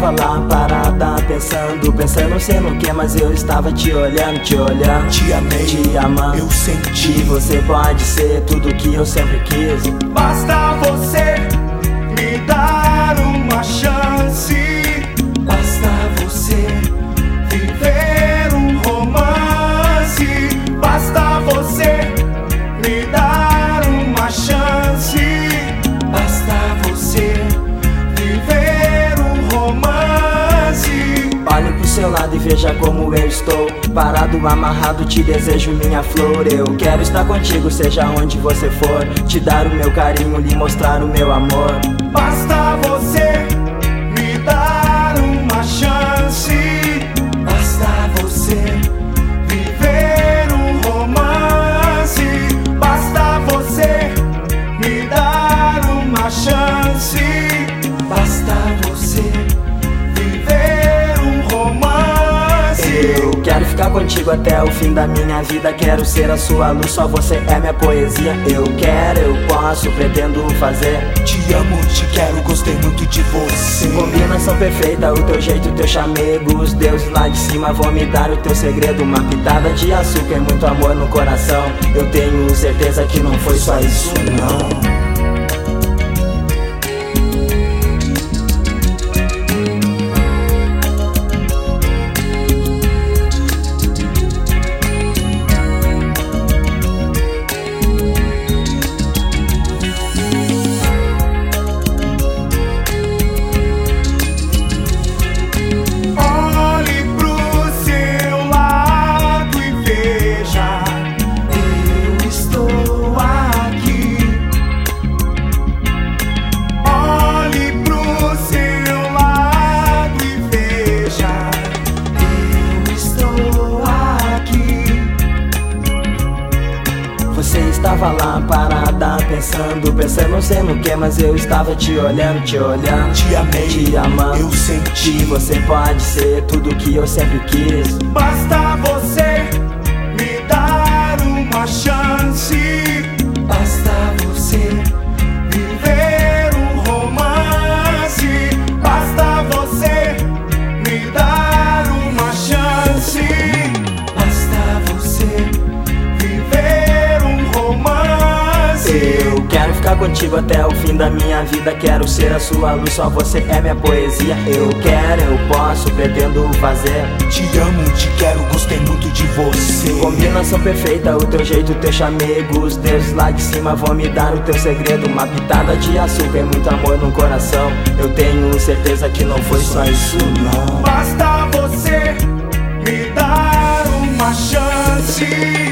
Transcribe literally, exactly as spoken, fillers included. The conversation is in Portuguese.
estava lá parada, pensando, pensando não sei no que, mas eu estava te olhando, te olhando. Te amei, te amando, eu senti. E você pode ser tudo que eu sempre quis. Basta você me dar uma chance. Basta você viver um romance. Basta você me dar uma chance. Basta você viver um romance. Olhe pro seu lado e veja como eu estou. Parado, amarrado, te desejo minha flor. Eu quero estar contigo, seja onde você for. Te dar o meu carinho, lhe mostrar o meu amor. Basta você me dar uma chance. Basta você viver um romance. Basta você me dar uma chance. Basta você viver um romance. Eu quero ficar contigo até o fim da minha vida. Quero ser a sua luz, só você é minha poesia. Eu quero, eu posso, pretendo fazer. Te amo, te quero, gostei muito de você. Combinação perfeita, o teu jeito, o teu chamego. Os deuses lá de cima vão me dar o teu segredo. Uma pitada de açúcar e muito amor no coração. Eu tenho certeza que não foi só isso não. Você estava lá parada, pensando, pensando não sei no que, mas eu estava te olhando, te olhando. Te amei, te amando, eu senti. E você pode ser tudo que eu sempre quis. Basta você me dar uma chance. Basta você viver um romance. Basta você me dar uma chance. Basta você viver um romance. Eu quero ficar contigo até o fim da minha vida. Quero ser a sua luz, só você é minha poesia. Eu quero, eu posso, pretendo fazer. Te amo, te quero, gostei muito de você. Combinação perfeita, o teu jeito, o teu chamego. Os deuses lá de cima vão me dar o teu segredo. Uma pitada de açúcar e muito amor no coração. Eu tenho certeza que não foi só isso não. Basta você me dar uma chance.